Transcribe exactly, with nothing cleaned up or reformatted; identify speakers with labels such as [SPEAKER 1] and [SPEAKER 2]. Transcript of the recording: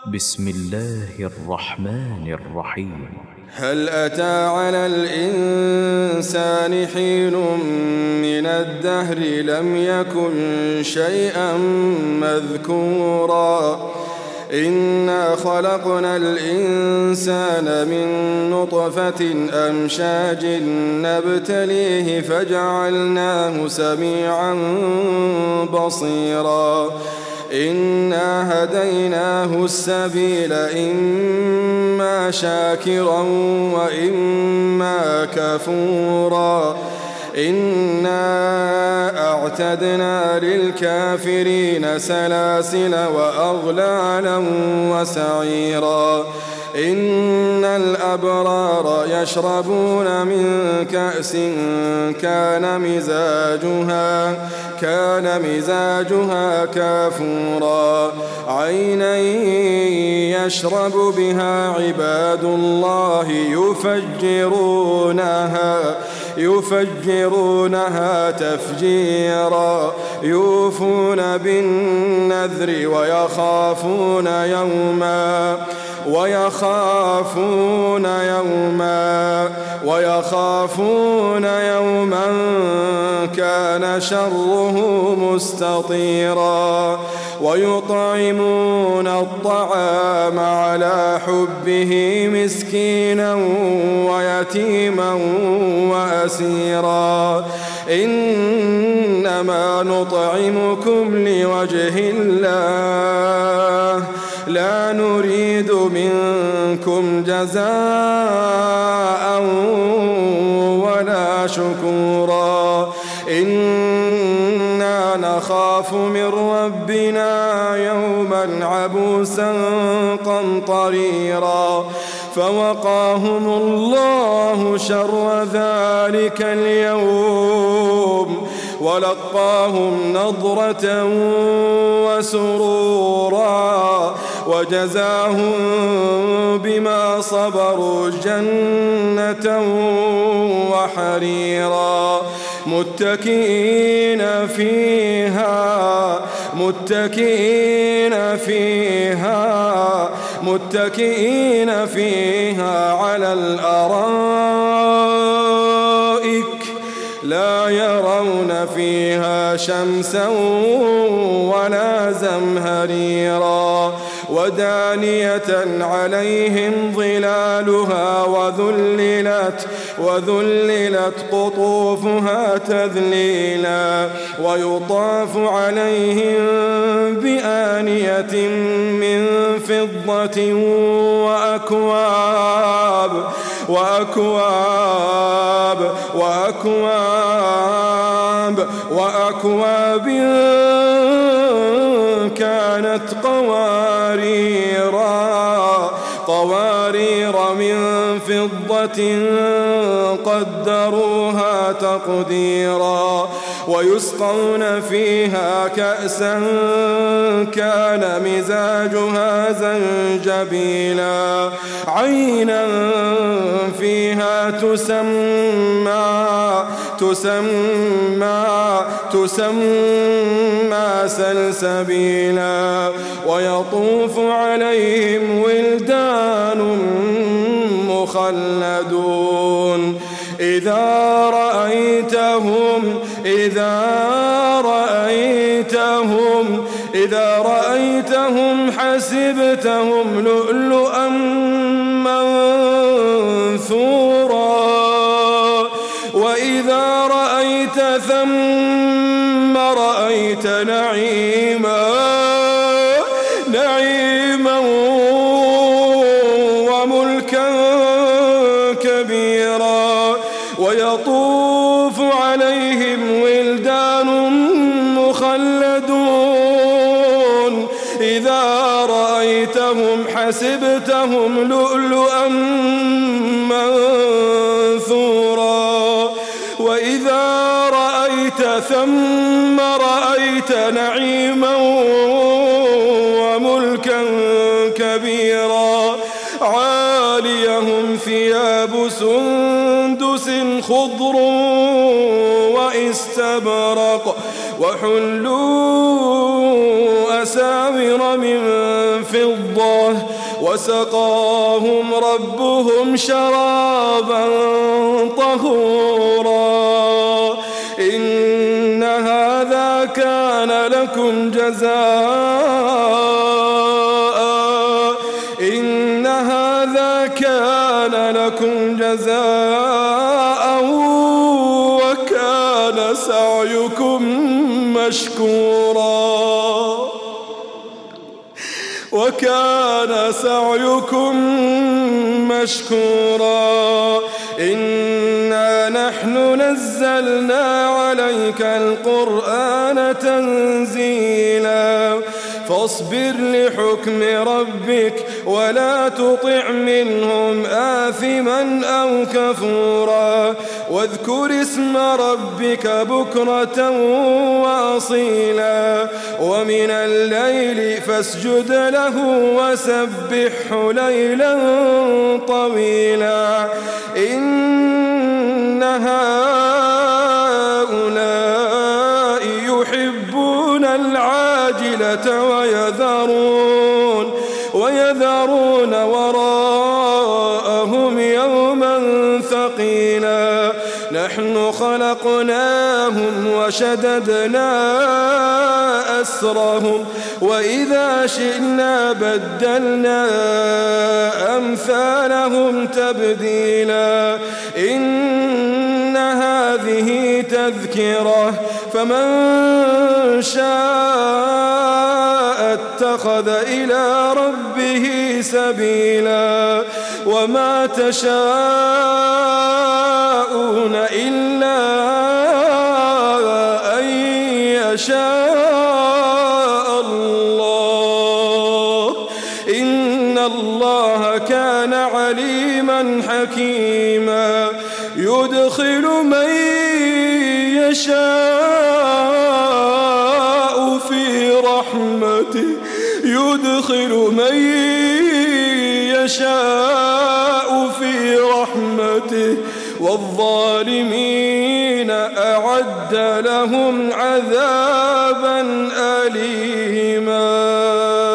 [SPEAKER 1] بسم الله الرحمن الرحيم.
[SPEAKER 2] هل أتى على الإنسان حين من الدهر لم يكن شيئا مذكورا إنا خلقنا الإنسان من نطفة أمشاج نبتليه فجعلناه سميعا بصيرا إنا هديناه السبيل إما شاكرا وإما كفورا إنا أعتدنا للكافرين سلاسل وأغلالا وسعيرا إن الأبرار يشربون من كأس كان مزاجها كان مزاجها كافورا عينا يشرب بها عباد الله يفجرونها يفجرونها تفجيرا يوفون بالنذر ويخافون يوما ويخافون يوما ويخافون يوما كان شره مستطيرا ويطعمون الطعام على حبه مسكينا ويتيما وأسيرا إنما نطعمكم لوجه الله لا نريد منكم جزاء ولا شكورا إنا نخاف من ربنا يوما عبوسا قمطريرا فوقاهم الله شر ذلك اليوم ولقاهم نضرة وسرورا وجزاهم بما صبروا جنة وحريرا متكئين فيها متكئين فيها متكئين فيها على الأرائك لا يرون فيها شمسا ولا زمهريرا ودانية عليهم ظلالها وذللت وذللت قطوفها تذليلا ويطاف عليهم بآنية من فضة وأكواب وأكواب وأكواب وأكواب كانت قواريرا قوارير من فضة قدروها تقديرا ويسقون فيها كأسا كان مزاجها زنجبيلا عينا فيها تسمى تسمى تسمى سلسبيلا ويطوف عليهم ولدان مخلدون إذا رأيتهم إذا رأيتهم إذا رأيتهم حسبتهم لؤلؤا منثورا وإذا رأيت ثم رأيت نعيما نعيما وملكا كبيرا ويطوف عليهم ولدان مخلدون إذا رأيتهم حسبتهم لؤلؤا منثورا وإذا رأيت ثم رأيت نعيما وملكا كبيرا عاليهم ثياب سندس خضر واستبرق وحلوا أساور من فضة وسقاهم ربهم شرابا طهورا إن هذا كان لكم جزاء إن هذا كان لكم جزاء وكان سعيكم مشكورا وكان سعيكم مشكورا إنا نحن نزلنا عليك القرآن تنزيلا فاصبر لحكم ربك ولا تطع منهم آثما أو كفورا واذكر اسم ربك بكرة وأصيلا ومن الليل فاسجد له وسبحه ليلا طويلا إن هؤلاء يحبون العاجلة ويذرون ويذرون وراءهم يوما ثقيلا نحن خلقناهم وشددنا أسرهم وإذا شئنا بدلنا أمثالهم تبديلا إن هذه تذكرة فمن شاء اتخذ إلى ربه سبيلا وما تشاءون إلا أن يشاء الله إن الله كان عليما حكيما يدخل من يشاء في رحمته يدخل من يشاء في رحمته والظالمين أعد لهم عذابا أليما.